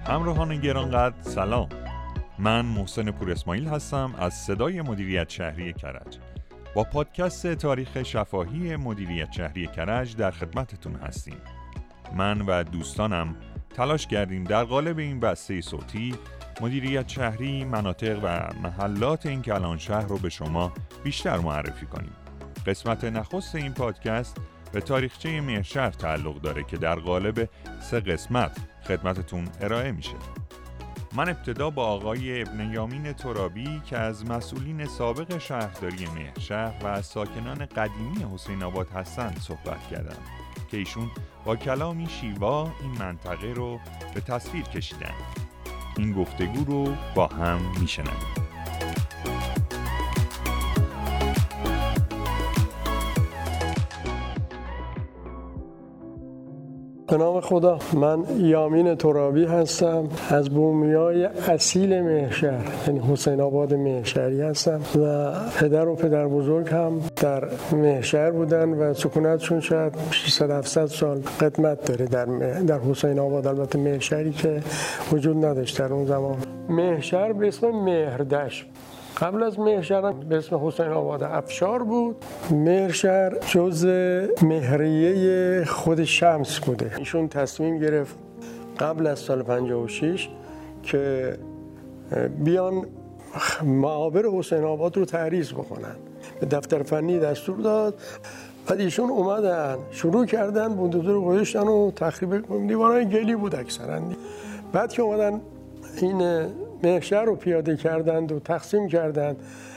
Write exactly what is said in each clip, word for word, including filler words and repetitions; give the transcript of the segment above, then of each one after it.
همراهان گرانقدر سلام. من محسن پور اسماعیل هستم از صدای مدیریت شهری کرج. با پادکست تاریخ شفاهی مدیریت شهری کرج در خدمتتون هستیم. من و دوستانم تلاش کردیم در قالب این بسته صوتی مدیریت شهری، مناطق و محلات این کلان شهر رو به شما بیشتر معرفی کنیم. قسمت نخست این پادکست به تاریخچه مهرشهر تعلق داره که در قالب سه قسمت خدمتتون ارائه میشه. من ابتدا با آقای ابن یامین ترابی که از مسئولین سابق شهرداری مهرشهر و از ساکنان قدیمی حسین آباد هستند صحبت کردم که ایشون با کلامی شیوا این منطقه رو به تصویر کشیدن. این گفتگو رو با هم میشنویم. به نام خدا، من یامین ترابی هستم، از بومیای اصیل مهرشهر یعنی حسین آباد مهرشهری هستم و پدر و پدر بزرگ هم در مهرشهر بودن و سکونتشون شاید ششصد هفتصد سال قدمت داره در در حسین آباد، البته مهرشهری که وجود نداشت در اون زمان. مهرشهر به اسم مهردشت، قبل از مهرشهر به اسم حسین آباد افشار بود. مهرشهر جزء مهریه خود شمس بوده. ایشون تصمیم گرفت قبل از سال پنجاه و شش که بیان معابر حسین آباد رو تعریض بکنن. به دفتر فنی دستور داد. بعد ایشون اومدن شروع کردن بلدوزر رو گذاشتن و تخریب دیوارهای گلی بود اکثرا. بعد که اومدن این مهرشهر رو پیاده کردند و تقسیم کردند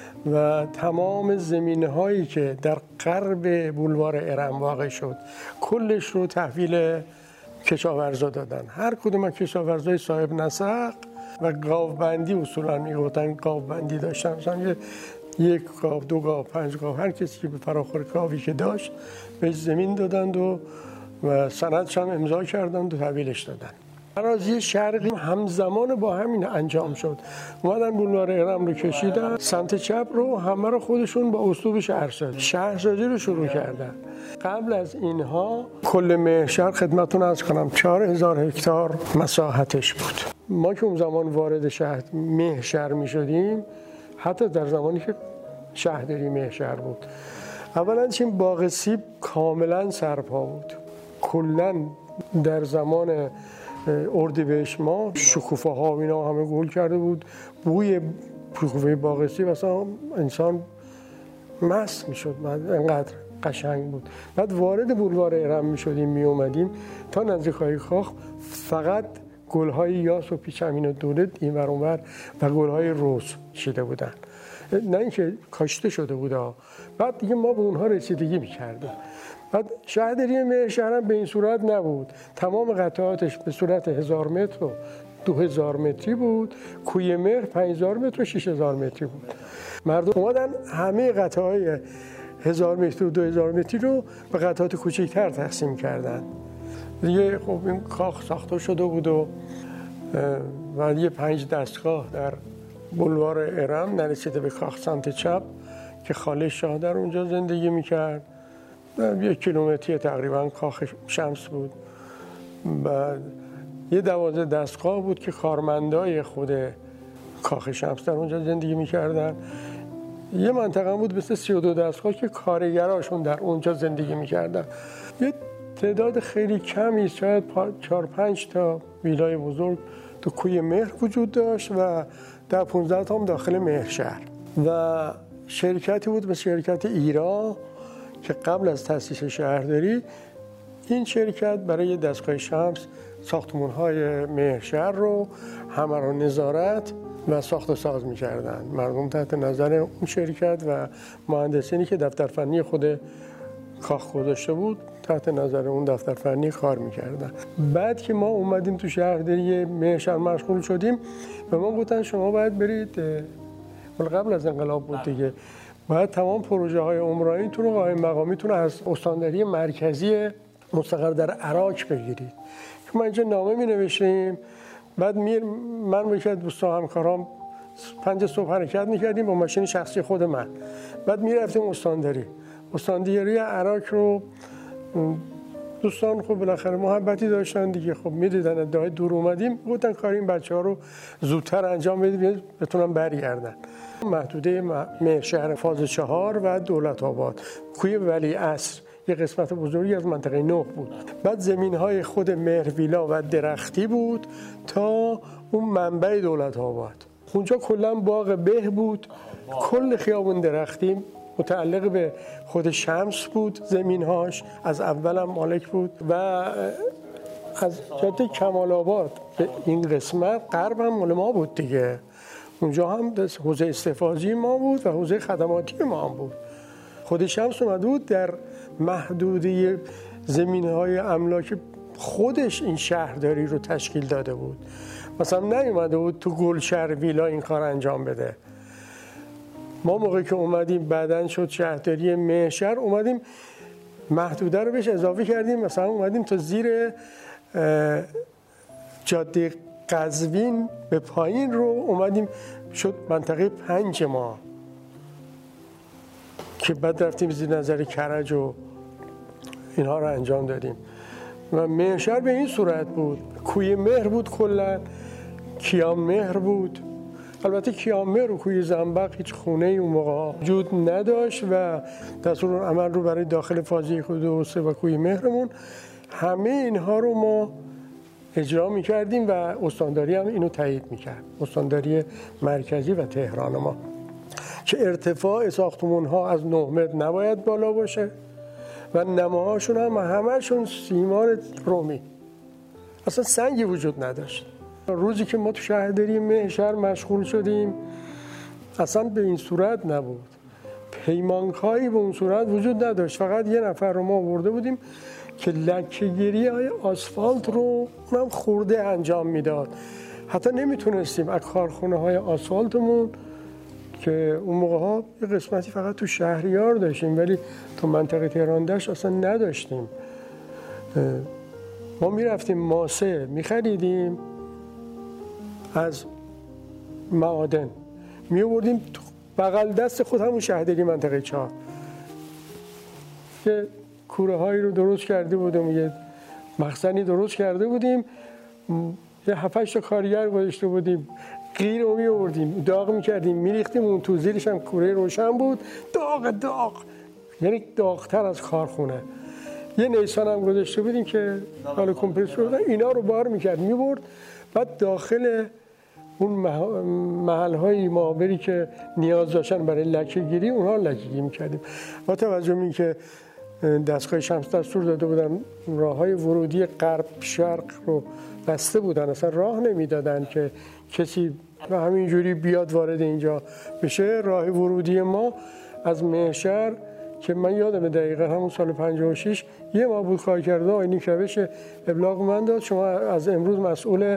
و تمام زمینه هایی که در غرب بولوار ارم واقع شد کلش رو تحویل کشاورزا دادن. هر کدوم از کشاورزای صاحب نسق و گاوبندی اصولا میگفتن گاوبندی داشتن، مثلا یک گاو، دو گاو، پنج گاو، هر کسی که به فراخور گاوی که داشت بهش زمین دادند و و سندش هم امضا کردند و تحویلش دادن. اراضی شرقی همزمان با همین انجام شد. اومدن بولوار ارم رو کشیدن، سمت چپ رو همه رو خودشون با اسلوب شهرسازی شهرسازی رو شروع کردن. قبل از اینها کل مهرشهر خدمتتون عرض کنم چهار هزار هکتار مساحتش بود. ما که اون زمان وارد شهر مهرشهر می شدیم، حتی در زمانی که شهرداری مهرشهر بود، اولا این باغ سیب کاملا سرپا بود. کلا در زمان اردیبهشت ماه شکوفه ها و اینا همه گل کرده بود. بوی شکوفه باغ سیب اصلا انسان مست میشد، انقدر قشنگ بود. بعد وارد بولوار ارم میشدیم می اومدیم تا نزدیک های کاخ فقط گل های یاس و پیچ امین دولت این ور اون ور و گل های روز چیده بودن، نه اینکه کاشته شده بود. بعد دیگه ما به اونها رسیدگی میکردیم. بعد شهرداری مهرشهر به این صورت نبود، تمام قطعاتش به صورت هزار متر و دو هزار متری بود. کوی مهر پنج هزار متر و شش هزار متری بود. مردم اومدن همه قطعای هزار متر و دو هزار متری رو به قطعات کوچکتر تقسیم کردن. دیگه خب این کاخ ساخته شده بود و و یه پنج دستگاه در بولوار ارم نرسیده به کاخ سمت چپ که خاله شاه در اونجا زندگی میکرد. یک کیلومتری تقریبا کاخ شمس بود. بعد یه دوازده دستگاه بود که کارمندای خود کاخ شمس در اونجا زندگی میکردن. یه منطقه بود مثل سی و دو دستگاه که کارگراشون در اونجا زندگی میکردن. یه تعداد خیلی کمی، شاید چهار پنج تا ویلای بزرگ تو کوی مهر وجود داشت و در پانزده تا هم داخل مهرشهر. و شرکتی بود به شرکت ایرا که قبل از تأسیس شهرداری این شرکت برای دستگاه شمس ساختمان‌های مهرشهر رو همه رو نظارت و ساخت و ساز می‌کردن. مردم تحت نظر اون شرکت و مهندسینی که دفتر فنی خود کاخ گذاشته بود تحت نظر اون دفتر فنی کار می‌کردن. بعد که ما اومدیم تو شهرداری مهرشهر مشغول شدیم و ما گفتن شما باید برید، قبل از انقلاب بود دیگه، باید تمام پروژه های عمرانیتون و قائم مقامیتون رو از استانداری مرکزی مستقر در عراق بگیرید. ما اینجا نامه می نوشتیم. بعد میر من و یک از دوستان همکارام پنج صبح حرکت میکردیم با ماشین شخصی خود من. بعد میرفتیم استانداری. استانداری عراق رو دوستان خب بالاخره محبتی داشتن دیگه، خب میدیدن ادعای دور اومدیم، گفتن کار این بچه ها رو زودتر انجام بدیم بتونن برگردن. محدوده مهرشهر فاز چهار و دولت آباد، کوی ولی عصر یه قسمت بزرگی از منطقه نه بود. بعد زمین‌های خود مهرویلا و درختی بود تا اون منبع دولت آباد. اونجا کلا باغ به بود، کل خیابون درختی متعلق به خود شمس بود، زمین‌هاش از اولم مالک بود و از جاده کمال آباد به این قسمت غرب هم مال ما بود دیگه. اونجا هم حوزه استفاضی ما بود و حوزه خدماتی ما هم بود. خود شمس اومده بود در محدوده زمین‌های املاک خودش این شهرداری رو تشکیل داده بود. مثلا نیومده بود تو گلشهر ویلا این کار انجام بده. ما موقعی که اومدیم بعدن شد شهرداری مهرشهر، اومدیم محدوده رو بهش اضافه کردیم، مثلا اومدیم تا زیر جاده قزوین به پایین رو اومدیم شد منطقه پنج ما که بعد رفتیم زیر نظر کرج و اینها رو انجام دادیم و مهرشهر به این صورت بود. کوی مهر بود، کلا کیان مهر بود. البته کیان مهر و کوی زنبق هیچ خونه ای اون موقع وجود نداشت و دستور عمل رو برای داخل فاضی خود و سه و کوی مهرمون همه اینها رو ما اجرا میکردیم و استانداری هم اینو تایید میکرد، استانداری مرکزی و تهران ما، که ارتفاع ساختمون ها از نه متر نباید بالا باشه و نماهاشون هم همهشون سیمان رومی، اصلا سنگی وجود نداشت. روزی که ما تو شهرداری مهرشهر مشغول شدیم اصلا به این صورت نبود، پیمانکایی به اون صورت وجود نداشت، فقط یه نفر رو ما آورده بودیم که لکه‌گیری های آسفالت رو اونم خورده انجام میداد. حتی نمیتونستیم از کارخونه های آسفالتمون که اون موقع ها یه قسمتی فقط تو شهریار داشتیم ولی تو منطقه تهران دشت اصلا نداشتیم. ما میرفتیم ماسه میخریدیم از معادن، میوردیم بغل دست خود همون شهرداری منطقه چهار که کوره هایی رو درست کرده بودیم، یه مخزنی درست کرده بودیم، یه هفتش تا کارگر گذاشته بودیم، قیر رو میوردیم داغ میکردیم میریختیم اون تو، زیرش هم کوره روشن بود، داغ داغ یعنی داغتر از کارخونه. یه نیسان هم گذاشته بودیم که حالا کمپرسور بودن، اینا رو بار میکرد میبرد، بعد داخل اون محل های معابری که نیاز داشتن برای لکه گیری اونها لکه گیری میکردیم. با توجه به اینکه دستگاه شمس دستور داده بودن راه های ورودی غرب شرق رو بسته بودن، اصلا راه نمیدادن که کسی و همینجوری بیاد وارد اینجا بشه. راه ورودی ما از مهرشهر که من یادم دقیقا همون سال پنجاه و شش یه ما بود کار کرده، آقای نیکروش ابلاغ من داد شما از امروز مسئول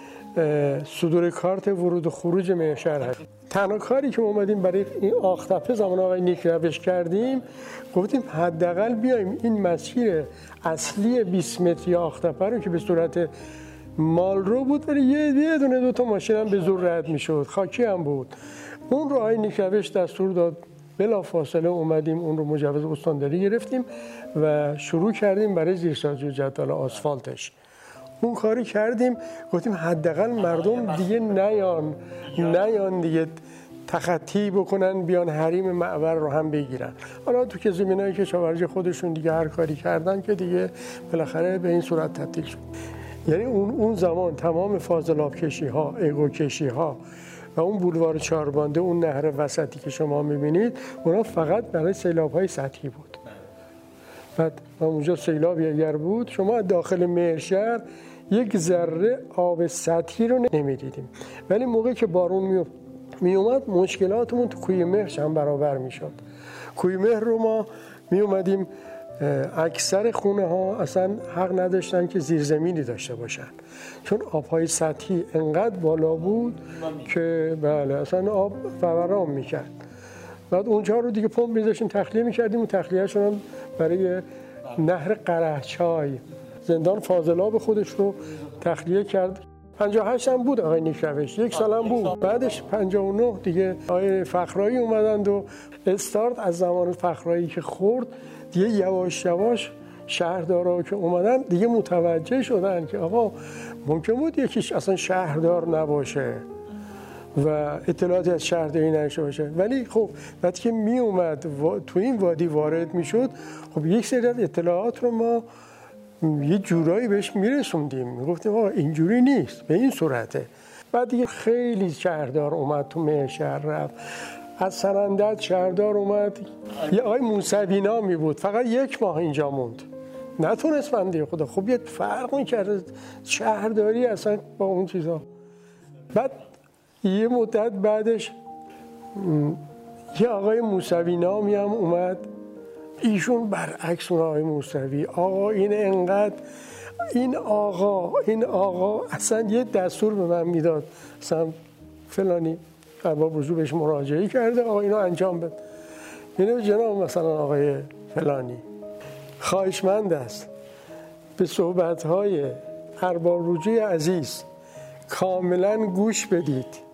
صدور کارت ورود و خروج مهرشهر هست. تنها کاری که ما اومدیم برای این آختپه زمان آقای نیکروش کردیم، گفتیم حداقل بیایم این مسیر اصلی بیست متری آختپه رو که به صورت مال رو بود ولی یه یه دونه دو تا ماشین هم به زور رد میشد، خاکی هم بود، اون رو آقای نیکروش دستور داد بلا فاصله اومدیم اون رو مجوز استانداری گرفتیم و شروع کردیم برای زیرسازی و جدول آسفالتش. اون کاری کردیم، گفتیم حداقل مردم دیگه نیان نیان دیگه تخطی بکنن بیان حریم معبر رو هم بگیرن. حالا تو که زمینایی که کشاورزی خودشون دیگه هر کاری کردن که دیگه بالاخره به این صورت تبدیل شد. یعنی اون اون زمان تمام فاضلاب کشی ها، ایگو کشی ها و اون بولوار چهاربانده، اون نهر وسطی که شما می‌بینید، اونا فقط برای سیلاب‌های سطحی بود. بعد اونجا سیلاب اگر بود، شما داخل مهرشهر یک ذره آب سطحی رو نمی‌دیدیم. ولی موقعی که بارون می اومد مشکلاتمون تو کوی مهر هم برابر می‌شد. کوی مهر رو ما می اومدیم، اکثر خونه ها اصلا حق نداشتن که زیرزمینی داشته باشن چون آبهای سطحی انقدر بالا بود که بله اصلا آب فوران میکرد. بعد اونجا رو دیگه پمپ میذاشیم تخلیه میکردیم و تخلیهشون هم برای نهر قرهچای زندان فاضلاب خودش رو تخلیه کرد. پنجاه و هشت هم بود آقای نیکروش، یک سال هم بود. بعدش پنجاه و نه دیگه آقای فخرایی اومدند و استارت از زمان فخرایی که خورد دیگه یواش یواش شهردارا که اومدن دیگه متوجه شدن که آقا ممکن بود یکیش اصلا شهردار نباشه و اطلاعاتی از شهرداری نشه باشه، ولی خب وقتی که می اومد و... تو این وادی وارد میشد، خب یک سری از اطلاعات رو ما یه جورایی بهش میرسوندیم، میگفتیم آقا اینجوری نیست، به این صورته. بعد دیگه خیلی شهردار اومد تو مهرشهر رفت، از سنندج شهردار اومد، یه آقای موسوی نامی بود، فقط یک ماه اینجا موند، نتونست بنده خدا. خب یه فرق میکرد شهرداری اصلا با اون چیزا. بعد یه مدت بعدش یه آقای موسوی نامی هم اومد، ایشون برعکس اون آقای موسوی، آقا این انقدر این آقا این آقا اصلا یه دستور به من میداد، مثلا فلانی ارباب رجوع بهش مراجعه کرده، آقا اینو انجام بده. اینو جناب مثلا آقای فلانی خواهشمند است به صحبت‌های ارباب رجوع عزیز کاملا گوش بدید.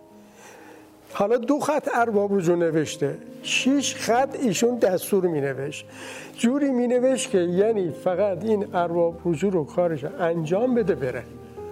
حالا دو خط ارباب رجوع نوشته، شش خط ایشون دستور می نوشت، جوری می نوشت که یعنی فقط این ارباب رجوع رو کارش انجام بده بره.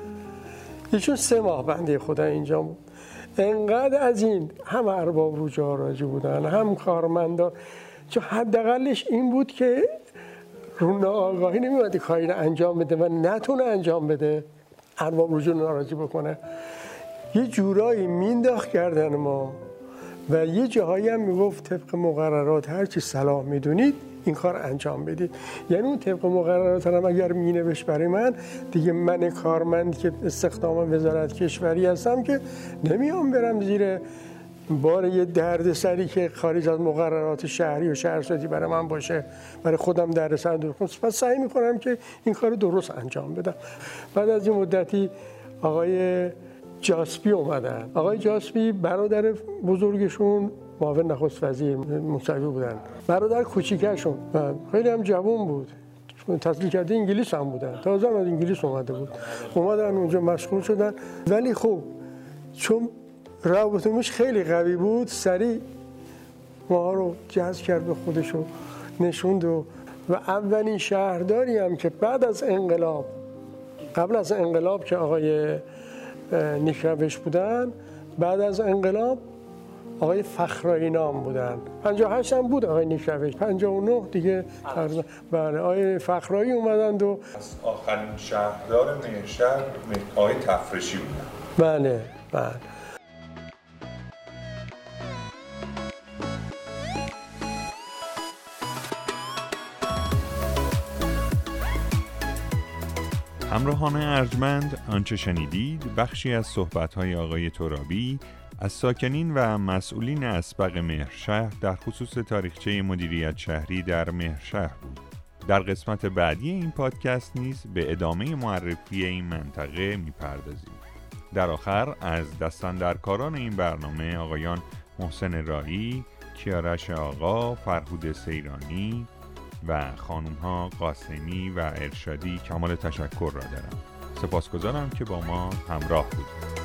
ایشون سه ماه بنده خدا اینجا بود. انقدر از این هم ارباب رجوع راضی بودن هم کارمندان، چون حداقلش این بود که رو ناآگاهی نمی‌اومد کاری رو انجام بده و نتونه انجام بده، ارباب رجوع ناراضی بکنه. یه جورایی مینداخت کردن ما و یه جاهایی هم میگفت طبق مقررات هر چی صلاح میدونید این کار انجام بدید. یعنی اون طبق مقررات هم اگر مینوشت برای من، دیگه من کارمند که استخدام وزارت کشوری هستم که نمیام برم زیر بار یه درد سری که خارج از مقررات شهری و شهرسازی برای من باشه، برای خودم درد سر دور کنم. پس سعی میکنم که این کار درست انجام بدم. بعد از این مدتی آقای جاسپی اومدن. آقای جاسپی برادر بزرگشون معاون نخست وزیر موسوی بودن، برادر کوچیکشون خیلی هم جوان بود، تحصیل کرده انگلیس هم بودن، تازه از انگلیس اومده بود، اومدن اونجا مشغول شدن. ولی خب چون روابطمش خیلی قوی بود، سریع ما رو جذب کرد به خودش و نشوند و, و اولین شهرداری هم که بعد از انقلاب، قبل از انقلاب که آقای نیکروش بودن، بعد از انقلاب آقای فخرایی نام بودن. پنجاه و هشت هم بود آقای نیکروش، پنجاه و نه دیگه تقریبا. بله آقای فخرایی اومدند و از آخرین شهردار مهرشهر آقای تفرشی بودن. بله بله. همراهان ارجمند، آنچه شنیدید بخشی از صحبت‌های آقای ترابی از ساکنین و مسئولین اسبق مهرشهر در خصوص تاریخچه مدیریت شهری در مهرشهر بود. در قسمت بعدی این پادکست نیز به ادامه معرفی این منطقه می‌پردازیم. در آخر از دستاندرکاران این برنامه آقایان محسن راهی، کیارش آقا، فرهود سیرانی و خانوم‌ها قاسمی و ارشادی کمال تشکر را دارم. سپاسگزارم که با ما همراه بودید.